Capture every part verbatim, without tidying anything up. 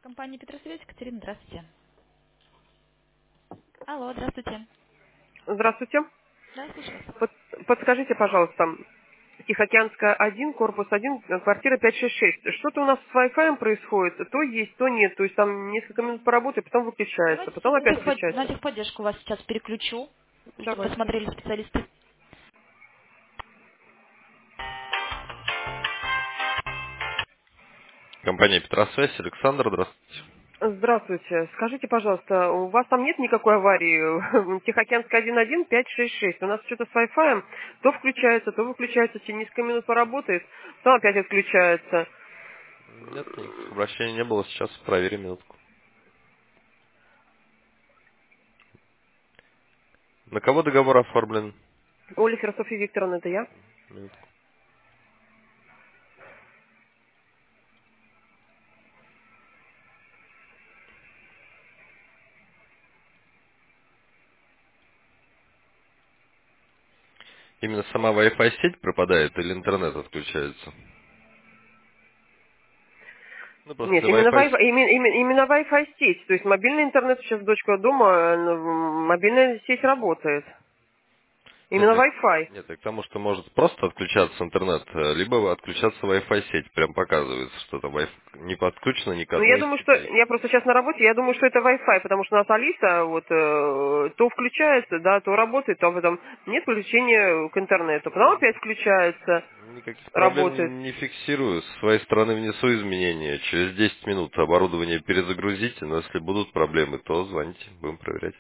Компания Петросвязь, Екатерина, здравствуйте. Алло, здравствуйте. Здравствуйте. Да, слушаю вас. Под- подскажите, пожалуйста, Тихоокеанская один, корпус один, квартира пятьсот шестьдесят шесть. Что-то у нас с Wi-Fi происходит, то есть, то нет. То есть там несколько минут поработает, потом выключается, Давайте потом сейчас на, опять техпод- на включается. техподдержку вас сейчас переключу, чтобы Давайте. посмотрели специалисты. Компания Петросвязь, Александр, здравствуйте. Здравствуйте. Скажите, пожалуйста, у вас там нет никакой аварии? Тихоокеанская один один пятьсот шестьдесят шесть. У нас что-то с Wi-Fi то включается, то выключается, через несколько минут поработает, потом опять отключается. Нет, никаких обращений не было, сейчас проверим минутку. На кого договор оформлен? Олифер Софья Викторовна, это я? Минутку. Именно сама Wi-Fi сеть пропадает или интернет отключается? Ну, просто Нет, для именно Wi-Fi... Wi-Fi, именно, именно, именно Wi-Fi сеть. То есть мобильный интернет сейчас дочка дома, э, мобильная сеть работает. Нет, Именно я... Wi-Fi. Нет, я к тому, что может просто отключаться интернет, э, либо отключаться Wi-Fi сеть. Прям показывается, что там Wi-Fi не подключено ни к Ну, я одной из думаю, что, сетей. я просто сейчас на работе, я думаю, что это Wi-Fi, потому что у нас Алиса вот э, то включается, да, то работает, то потом нет подключения к интернету, потом опять включается, Никаких работает. проблем не фиксирую. С своей стороны внесу изменения. Через десять минут оборудование перезагрузите, но если будут проблемы, то звоните, будем проверять.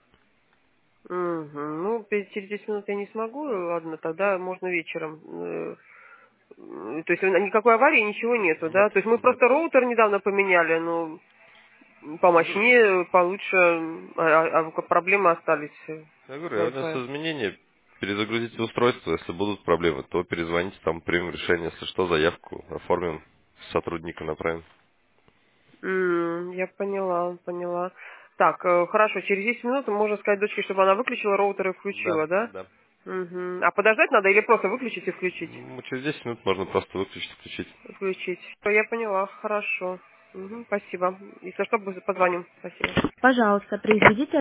Мгм. Ну, пе- через десять минут я не смогу, ладно, тогда можно вечером. Э, м, То есть э, никакой аварии, ничего нету, Нет, да? То есть мы нет. просто роутер недавно поменяли, ну, помощнее, получше, а, а а проблемы остались э, Я с говорю, я Wi-Fi. внесу изменения, перезагрузите устройство, если будут проблемы, то перезвоните, там примем решение, если что, заявку оформим, сотрудника направим. М, Я поняла, поняла. Так, э, хорошо, через десять минут можно сказать дочке, чтобы она выключила роутер и Да, включила, да? да. Мгм. А подождать надо или просто выключить и включить? Ну, через десять минут можно просто выключить, включить. Включить. Всё, я поняла, хорошо. Мгм, спасибо. Если что, позвоним. Спасибо. Пожалуйста, произведите